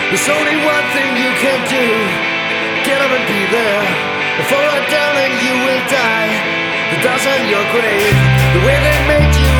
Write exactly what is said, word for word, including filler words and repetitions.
There's only one thing you can do. Get up and be there. Fall right down and you will die. The dust on your grave, the way they made you